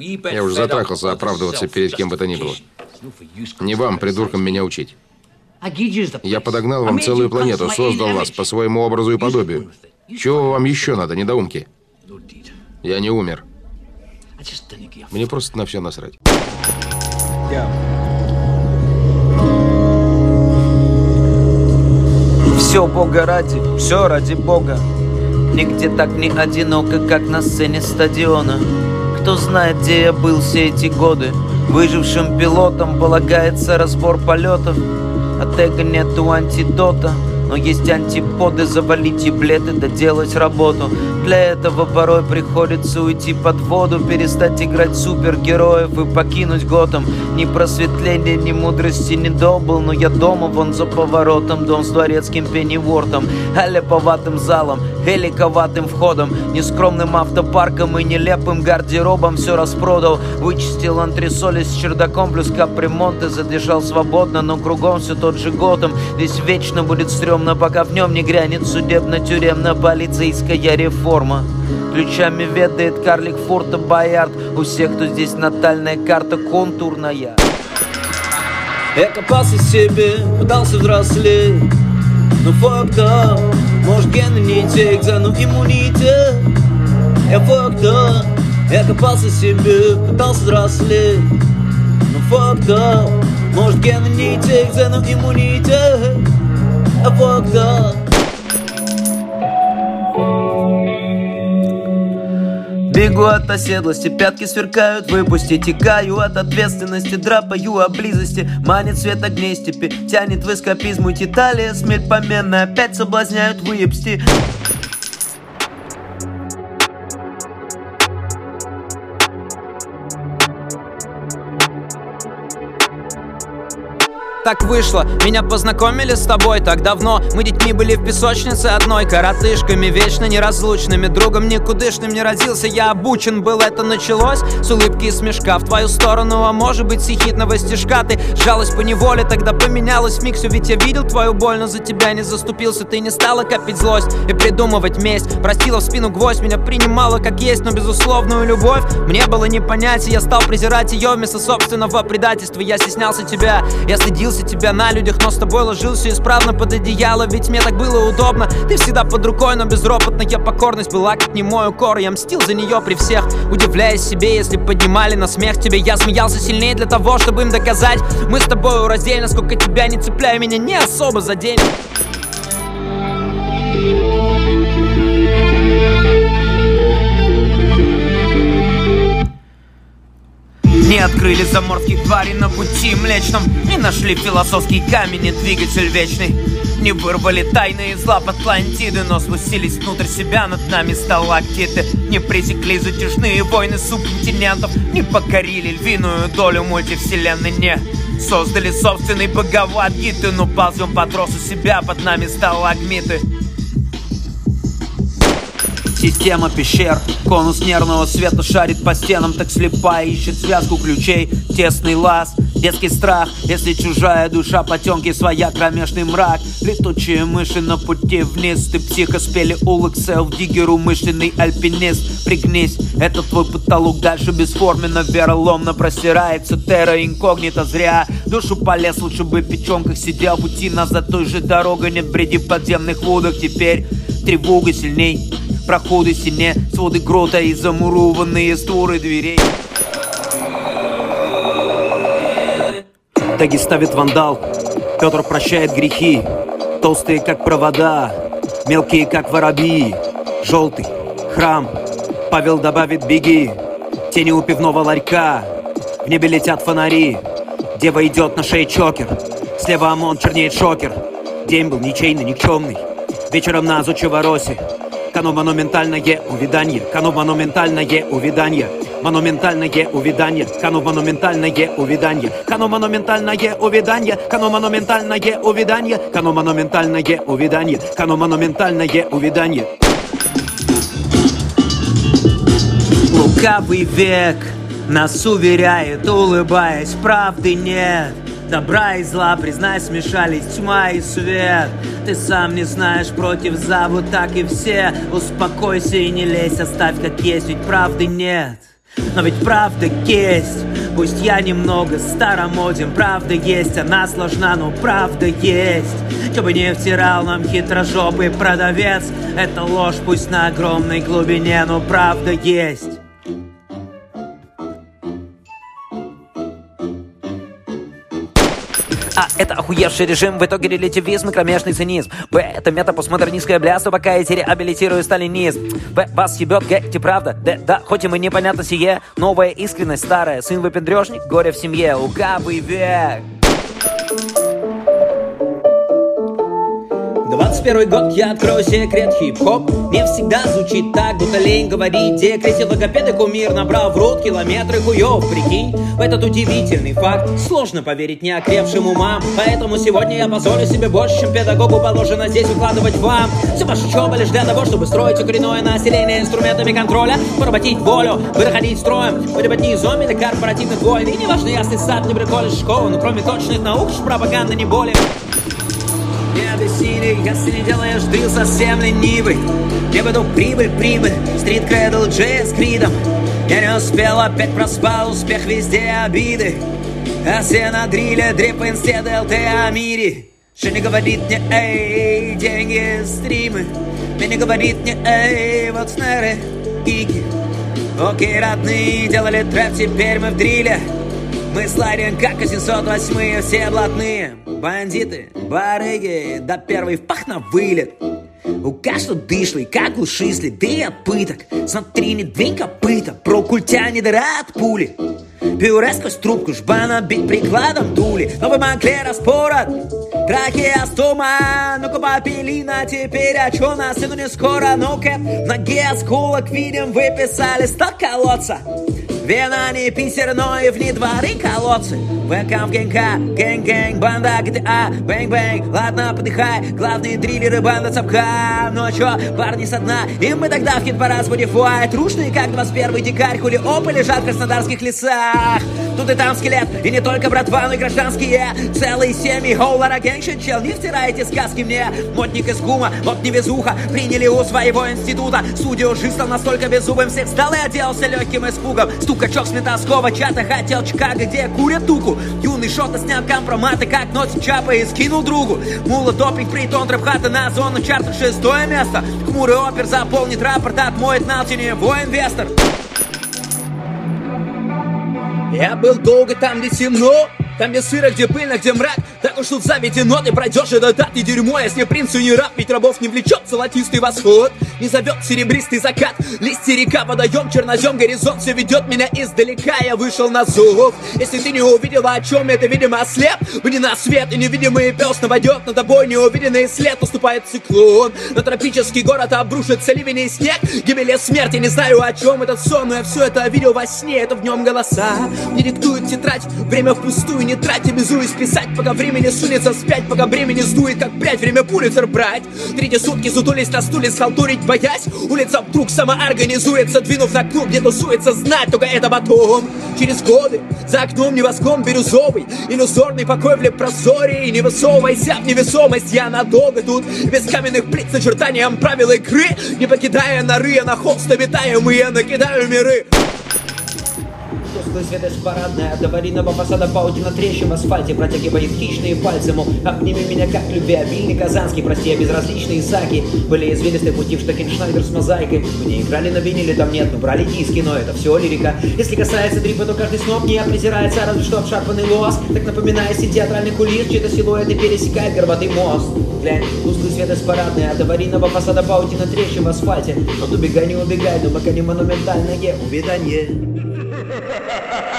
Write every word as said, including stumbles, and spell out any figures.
Я уже затрахался оправдываться перед кем бы то ни было. Не вам, придуркам, меня учить. Я подогнал вам целую планету, создал вас по своему образу и подобию. Чего вам еще надо, недоумки? Я не умер. Мне просто на все насрать. Все Бога ради, все ради Бога. Нигде так не одиноко, как на сцене стадиона. Кто знает, где я был все эти годы. Выжившим пилотам полагается разбор полетов. От эго нету антидота, но есть антиподы. Завалить еблеты, доделать работу. Для этого порой приходится уйти под воду, перестать играть супергероев и покинуть Готэм. Ни просветления, ни мудрости не добыл, но я дома, вон за поворотом. Дом с дворецким пеннивортом, аляповатым залом, эликоватым входом, нескромным автопарком и нелепым гардеробом. Все распродал, вычистил антресоли с чердаком плюс капремонт и задышал свободно, но кругом все тот же Готэм. Здесь вечно будет стрёмно, пока в нем не грянет судебно-тюремно-полицейская реформа. Ключами ведает карлик Форта Боярд. У всех, кто здесь натальная карта контурная. Я копался себе, пытался взрослеть, но fucked up. Может гены не те, экзану иммунитет. Я fucked up. Я копался себе, пытался взрослеть, но fucked up. Может гены не те, экзану иммунитет. Я fucked up. Бегу от оседлости, пятки сверкают, выпусти. Текаю от ответственности, драпаю о близости. Манит свет огней степи, тянет в эскапизм. Уйти талия, смерть поменная, опять соблазняют выебсти. Так вышло, меня познакомили с тобой так давно. Мы детьми были в песочнице одной, коротышками, вечно неразлучными. Другом никудышным не родился, я обучен был. Это началось с улыбки и смешка в твою сторону, а может быть с ехидного стишка. Ты сжалась по неволе, тогда поменялась миг. Все ведь я видел твою боль, но за тебя не заступился. Ты не стала копить злость и придумывать месть. Простила в спину гвоздь, меня принимала как есть, но безусловную любовь мне было не понять. И я стал презирать ее вместо собственного предательства. Я стеснялся тебя, я стыдился тебя на людях, но с тобой ложился исправно под одеяло, ведь мне так было удобно. Ты всегда под рукой, но безропотная покорность была как немой укор. Я мстил за нее при всех, удивляясь себе, если поднимали на смех тебе. Я смеялся сильнее для того, чтобы им доказать: мы с тобой раздельно, сколько тебя не цепляю, меня не особо заденет. Не открыли заморских тварей на пути млечном, не нашли философский камень и двигатель вечный. Не вырвали тайны из лап Атлантиды, но спустились внутрь себя, над нами сталактиты. Не пресекли затяжные войны субконтинентов, не покорили львиную долю мультивселенной, не создали собственный Бхагавад-гиты, но ползем по тросу себя, под нами сталагмиты. Система пещер, конус нервного света шарит по стенам, так слепая ищет связку ключей, тесный лаз, детский страх. Если чужая душа потемки, своя кромешный мрак. Летучие мыши на пути вниз, ты психоспели улык, селф-диггер, умышленный альпинист. Пригнись, это твой потолок, дальше бесформенно, вероломно простирается терра инкогнито. Зря душу полез, лучше бы в печенках сидел. Пути назад той же дорогой, нет бреди в подземных водах. Теперь тревога сильней, проходы сине, своды грота и замурованные створы дверей. Таги ставит вандал, Петр прощает грехи. Толстые как провода, мелкие как воробьи. Желтый храм, Павел добавит беги. Тени у пивного ларька, в небе летят фонари. Дева идет на шее чокер, слева ОМОН чернеет шокер. День был ничейный, никчемный, вечером на Зучеворосе. Кано монументальное увиданье, кано монументальное увиданье, монументальное увиданье, кано монументальное увиданье, кано монументальное увиданье, кано монументальное увиданье, кано монументальное увиданье, кано монументальное увиданье. Лукавый век нас уверяет, улыбаясь, правды нет. Добра и зла, признай, смешались тьма и свет. Ты сам не знаешь, против за, вот так и все. Успокойся и не лезь, оставь как есть, ведь правды нет. Но ведь правда есть. Пусть я немного старомоден, правда есть. Она сложна, но правда есть. Кто бы не втирал нам хитрожопый продавец, это ложь, пусть на огромной глубине, но правда есть. А, это охуевший режим, в итоге релятивизм и кромешный цинизм. Б, это метапостмодернистское блядство, пока я реабилитирую сталинизм. Б, вас ебет, г, эти правда. Д, да, хоть и мы непонятно сие, новая искренность старая. Сын выпендрежник, горе в семье, лукавый век. двадцать первый год, я открою секрет, хип-хоп не всегда звучит так, будто лень говорить. Декрете логопеды кумир набрал в рот километры хуев, прикинь. В этот удивительный факт сложно поверить неокрепшим умам. Поэтому сегодня я позволю себе больше, чем педагогу положено здесь выкладывать вам. Все ваша учеба лишь для того, чтобы строить укоренное население инструментами контроля, поработить волю, выходить строем, быть одни из зомби для корпоративных войн. И не важно ясный сад, не колледж, школа, но кроме точных наук, пропаганда не более. Не объяснили, если не делаешь дрил совсем ленивый. Не буду прибыль, прибыль, стрит кредл, джей с кридом. Я не успел, опять проспал, успех везде обиды. А все на дриле, дрип инстед, ЛТ о мире. Что не говорит мне, эй, деньги, стримы. Мне не говорит мне, эй, вот снеры, гики. Окей, родные, делали трэп, теперь мы в дриле. Мы слайдим, как восемьсот восьмые, все блатные. Бандиты, барыги, да первый в пах на вылет. У каждого дышлый, как глуши, следы от пыток. Смотри, не двинь копыта, про культя не дыра от пули. Пюре сквозь трубку, жбана бить прикладом дули. Но вы могли распорот, трахеостома. Ну-ка попелина, теперь а чё на сцену не скоро? Ну-ка, в ноге осколок видим, выписали стак колодца. Вена не Питер, но и вне дворы колодцы. Вэкам в гэнга, гэнг-гэнг, банда джи ти эй, бэнг-бэнг. Ладно, подыхай, главные дриллеры, банда цапка. Ну а чё, парни со дна, и мы тогда в хит-парад Spotify. Трушные, как двадцать первый дикарь, хули опы лежат в краснодарских лесах. Тут и там скелет, и не только братва, но и гражданские. Целые семьи, хоулара, гэншит, чел, не втирайте сказки мне. Мотник из гума, вот невезуха, приняли у своего института. Студио стал настолько беззубым, всех стал и оделся легким испугом. Стукачок с метаскова чата хотел Чикаго, где курят туку. Юный шота снял компроматы, как носит чапа и скинул другу. Мула допинг, притон, трэп-хата на зону чарта шестое место. Хмурый опер заполнит рапорт, отмоет Налтине, воин-вестер. Я был долго там, где темно, там где сыро, где пыльно, где мрак. Так уж тут заведено, ты пройдешь это так не дерьмо. Если принцу не раб, ведь рабов не влечет золотистый восход. Не зовет серебристый закат, листья река, водоем, чернозем, горизонт. Все ведет меня издалека, я вышел на зов. Если ты не увидела, о чем это, видимо, ослеп. Выйди на свет, и невидимый пес наводет над тобой неувиденный след. Наступает циклон, на тропический город обрушится ливень и снег. Гибели смерти, не знаю, о чем этот сон, но я все это видел во сне, это в нем голоса. Мне диктует тетрадь, время впустую не трать, обязуюсь писать, пока времени сунется вспять, пока времени сдует, как прядь, время пулицер брать. Третьи сутки сутулись на стуле, схалтурить боясь. Улица вдруг самоорганизуется, двинув на клуб, где тусуется, знать только это потом. Через годы за окном небосклон бирюзовый, иллюзорный покой в лепрозоре. И не высовывайся в невесомость, я надолго тут, без каменных плит с начертанием правил игры. Не покидая норы, я на холст обитаемые, накидаю миры. Тусклый свет из парадной, от аварийного фасада паутина трещин в асфальте протягивает хищные пальцы, мол, обними меня как любвеобильный казанский, прости, я безразличный Исаки. Были извилистые пути в Штекеншнайдер с мозаикой. Мы не играли на виниле, там нет, мы брали диски, но это все лирика. Если касается дрипа, то каждый сноп не презирается, разве что обшарпанный лос. Так напоминая стиль театральный кулис, чьи-то силуэты пересекает горбатый мост. Глянь, тусклый свет из парадной, от аварийного фасада паутина трещин в асфальте. Вот убегай, не убегай, но пока не монументальное увядание. Ha ha ha ha!